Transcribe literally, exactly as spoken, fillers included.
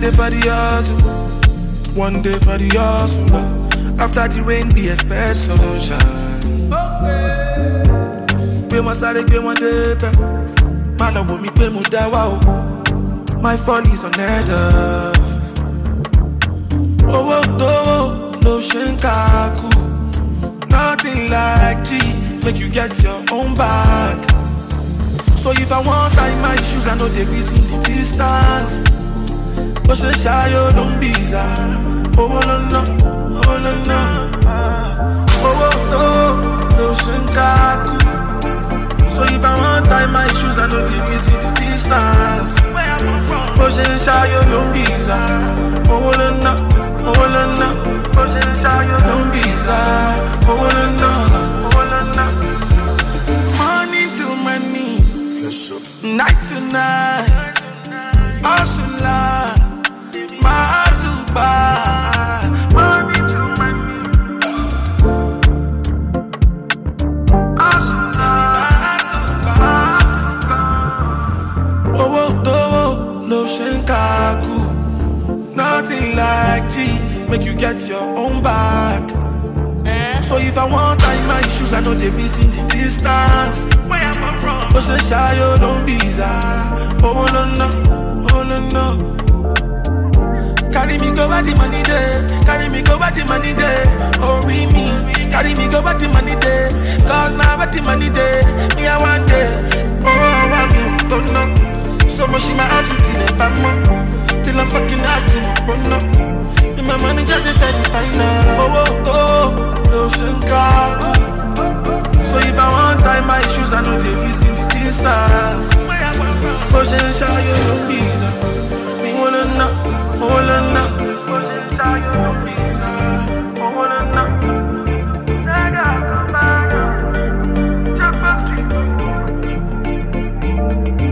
day for the hustle, one day for the hustle. After the rain, be expect sunshine. We must have a one day, man, I want me pay muda wow. My fall is unheard of. Oh, oh, oh, no shenkaku. Nothing like G, make you get your own bag. So if I want tie my shoes, I know they reason the distance. But she shy, you don't be sad. Oh, no, no, oh, no, no. Oh, oh, oh, no shenkaku. So if I want tie my shoes, I know they reason the distance. But she shy, you don't be sad. Oh, no, no, oh, no, no. But she shy, you don't be sad. Oh, no, no, oh, no, no. Money to money. Night to night, Asula, Mazuba, money to money, Asula, Mazuba. Oh, oh, oh, no shenkaku. Nothing like G, make you get your own back. So if I want tie my shoes, I know they missing the distance. Where am I wrong? But she shy, you don't be sad. Oh no no, oh no no. Carry me go where the money there. Carry me go where the money there. Oh me, carry me go where the money there. Cause now where the money there. Me I want day. Oh I want me, don't know. So much in my ass till I'm back till I'm fucking out till I'm run up. My money just is steady by now. Oh, oh, oh, no shenkaku. So if I want tie my shoes, I know they visit the distance. But she shy, you don't be sad. Me wanna know, wanna know. But she shy, you don't be sad. Wanna know. Nigga, come by now. Jump the street.